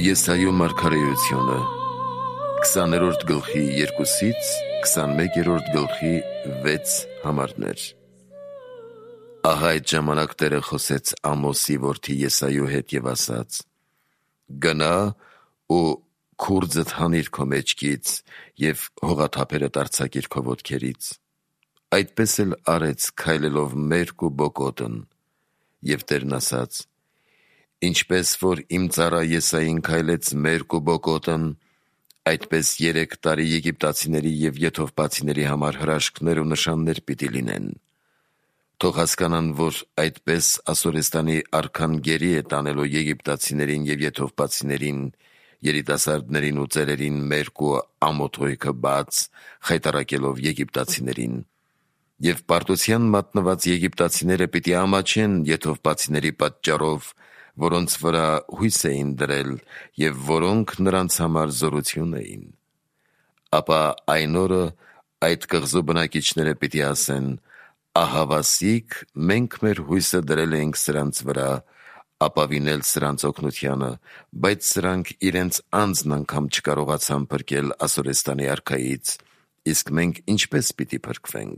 Եսայու մարգարեությունը 20-րդ գլխի 2-ից 21-րդ գլխի 6 համարներ։ Ահա այդ ժամանակ Տերը խոսեց Ամոսի որդի Եսայու հետ և ասաց. «Գնա ու քուրձդ հանիր քո մեջքից և հողաթափերդ արձակիր քո ոտքերից»։ Այդպես էլ արեց քայլելով մերկ ու բոկոտն։ Եվ Տերն ասաց. «Ինչպես որ իմ ծառա Եսային քայլեց մերկ ու բոկոտն, այդպես 3 տարի եգիպտացիների և եթովպացիների համար հրաշքներ ու նշաններ պիտի լինեն։ Թող հասկանան, որ այդպես Ասորեստանի արքան գերի է տանելու եգիպտացիներին և եթովպացիներին, երիտասարդներին ու ծերերին մերկ ու ամոթ հոյքը բաց, խայտառակելով եգիպտացիներին։ Եվ պարտության մատնված եգիպտացիները պիտի ամաչեն եթովպացիների պատճառով, որոնց վրա հույս էին դրել և որոնք նրանց համար զորություն էին։ Ապա այն օրը այդ կղզու բնակիչները պիտի ասեն. ահավասիկ մենք մեր հույսը դրել էինք սրանց վրա, ապավինել սրանց օգնությանը, բայց սրանք իրենց անձն անգամ չկարողացան փրկել Ասորեստանի արքայից, իսկ մենք ինչպես պիտի փրկվենք։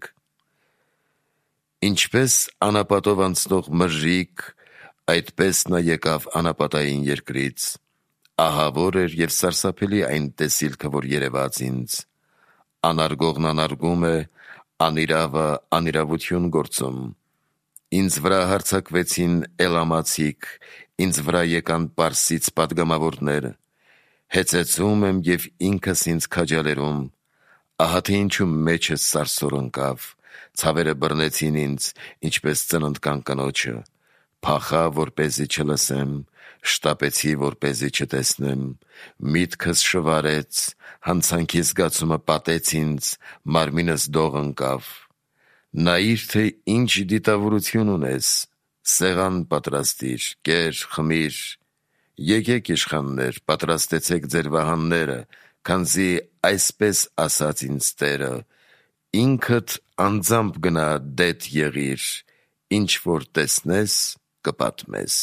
Ինչպես անապատով անցնող մրրիկ, այդպես նա եկավ անապատային երկրից, ահավոր էր և սարսափելի այն տեսիլքը, որ երևաց ինձ։ Անարգողն անարգում է, անիրավը անիրավություն գործում։ Ինձ վրա հարձակվեցին Էլամացիք, ինձ վրա եկան Պարսից պատգամավորներ։ Հեծեծում եմ և ինքս ինձ քաջալերում։ Ահա թե ինչու մեջս սարսուռ ընկավ, ցավերը բռնեցին ինձ, ինչպես ծննդկան կնոջը։ Փախա, որպեսզի չլսեմ, շտապեցի, որպեսզի չտեսնեմ, միտքս շվարեց, հանցանքի զգացումը պատեց ինձ, մարմինս դող ընկավ։ Նայիր, թե ինչ դիտավորություն ունես, սեղան պատրաստիր, կեր, խմիր, եկեք իշխաններ, պատրաստեցեք ձեր վահանները, քանզի այսպես ասաց ինձ Տերը. ինքդ անձամբ գնա դետ եղիր, ինչ որ տեսնես, կպատմես»։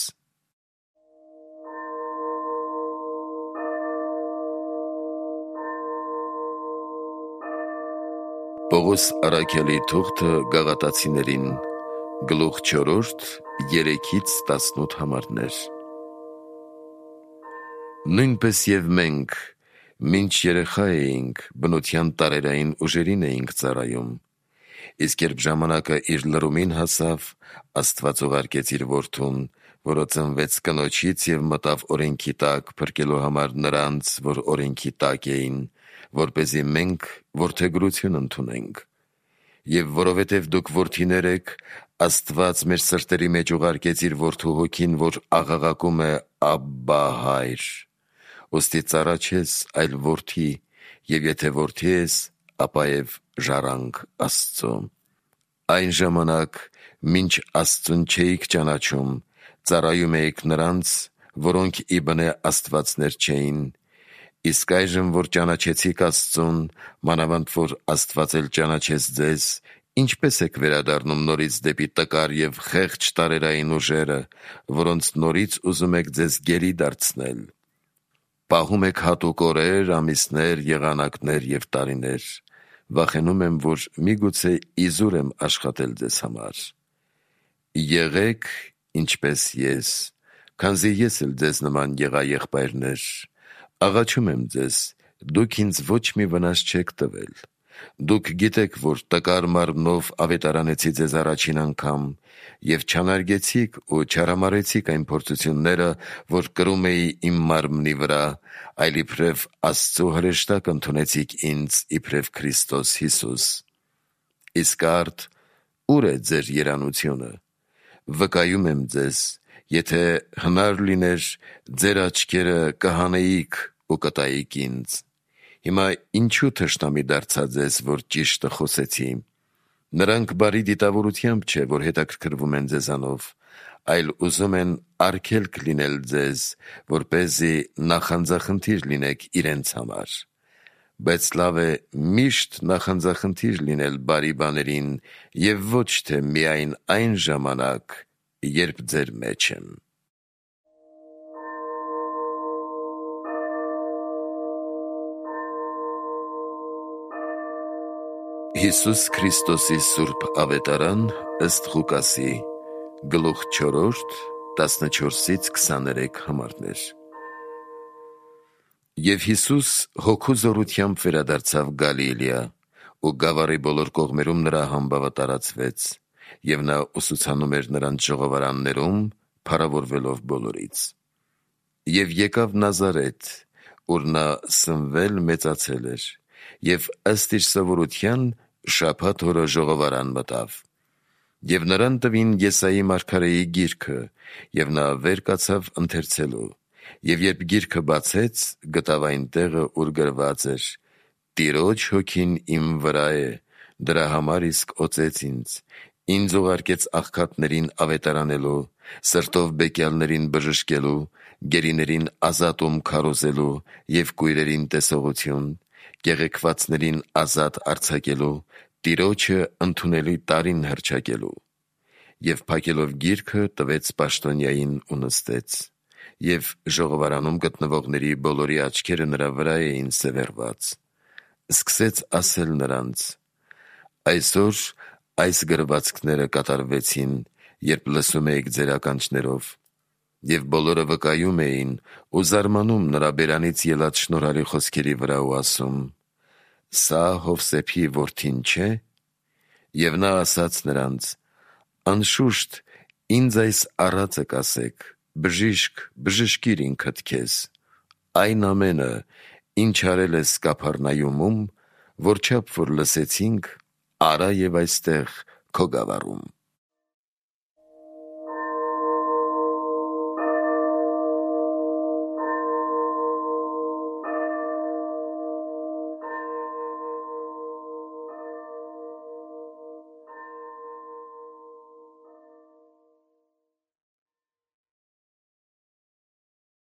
Պողոս առաքյալի թուղթը Գաղատացիներին, գլուխ 4, 3-ից 18 համարներ։ Նույնպես և մենք, մինչ երեխա էինք, բնության տարերային ուժերին էինք ծառայում։ Իսկ երբ ժամանակը իր լրումին հասավ, Աստված ուղարկեց իր որդուն, որը ծնվեց կնոջից և մտավ օրենքի տակ, փրկելու համար նրանց, որ օրենքի տակ էին, որպեսզի մենք որդեգրություն ընդունենք։ Եվ որովհետև դուք որդիներ եք, Աստված մեր սրտերի մեջ ուղարկեց իր որդու հոգին, որ աղաղակում է «Աբբա, Հայր»։ Ուստի ծառա չես, այլ որդի, և եթե որդի ես, ապա և ժառանգ Աստծո։ Այն ժամանակ, մինչ Աստծուն չէիք ճանաչում, ծառայում էիք նրանց, որոնք ի բնե աստվածներ չէին։ Իսկ այժմ, որ ճանաչեցիք Աստծուն, մանավանդ որ Աստված էլ ճանաչեց ձեզ, ինչպե՞ս եք վերադառնում նորից դեպի տկար և խեղճ տարերային ուժերը, որոնց նորից ուզում եք ձեզ գերի դարձնել։ Պահում եք հատուկ օրեր, ամիսներ, եղանակներ և տարիներ։ Վախենում եմ, որ միգուցե իզուր եմ աշխատել ձեզ համար։ Եղեք ինչպես ես, քանզի ես էլ ձեզ նման եղա եղբայրներ։ Աղաչում եմ ձեզ, դուք ինձ ոչ մի վնաս չեք տվել։ Դուք գիտեք, որ տկար մարմնով ավետարանեցի ձեզ առաջին անգամ և չանարգեցիք ու չհրամարեցիք այն փորձությունները, որ կրում էի իմ մարմնի վրա, այլ իբրև Աստծու հրեշտակ ընդունեցիք ինձ իբրև Քրիստոս Հիսուս։ Իսկ արդ ու՞ր է ձեր երանությունը։ Վկայում եմ ձեզ, եթե հնար լիներ, ձեր աչքերը կհանեիք ու կտայիք ինձ։ Հիմա ինչու թշնամի դարձա ձեզ, որ ճիշտը խոսեցի։ Նրանք բարի դիտավորությամբ չէ, որ հետաքրքրվում են ձեզանով, այլ ուզում են արգելք լինել ձեզ, որպեսզի նախանձախնդիր լինեք իրենց համար։ Բայց լավ է միշտ նախանձախնդիր լինել բարի բաներին և ոչ թե միայն այն ժամանակ, երբ ձեր մեջ եմ։ Հիսուս Քրիստոսի Սուրբ Ավետարան ըստ Ղուկասի, գլուխ 4, 14-23 համարներ։ Եվ Հիսուս հոգու զորությամբ վերադարձավ Գալիլեա, ու գավառի բոլոր կողմերում նրա համբավը տարածվեց, և նա ուսուցանում էր նրանց ժողովարաններում, փառավորվելով բոլորից։ Եվ եկավ Նազարեթ, ուր նա սնվել մեծացել էր, և ըստ իր սովորության շաբաթ օրը ժողովարան մտավ։ Եվ նրան տվին Եսայի մարգարեի գիրքը, և նա վեր կացավ ընթերցելու, և երբ գիրքը բացեց, գտավ այն տեղը, ուր գրված էր. «Տիրոջ հոգին իմ վրա է, դրա համար իսկ օծեց ինձ ուղարկեց աղքատներին ավետարանելու, սրտով բեկյալներին բժշկելու, գերիներին ազատում քարոզելու և կույրերին տեսողություն, կեղեքվածներին ազատ արձակելու, Տիրոջը ընդունելի տարին հռչակելու»։ Եվ փակելով գիրքը տվեց պաշտոնյային ու նստեց, և ժողովարանում գտնվողների բոլորի աչքերը նրա վրա էին սևեռված։ Սկսեց ասել նրանց. «Այսօր այս գրվածքները կատարվեցին, երբ լսում էիք ձեր ականջներով»։ Եվ բոլորը վկայում էին ու զարմանում նրա բերանից ելած շնորհալի խոսքերի վրա ու ասում. «Սա Հովսեփի որդին չէ՞»։ Եվ նա ասաց նրանց. «Անշուշտ, ինձ այս առածը կասեք. բժիշկ, բժշկիր ինքդ քեզ։ Այն ամենը, ինչ արել ես Կափառնայումում, որչափ որ լսեցինք, արա և այստեղ քո գավառում»։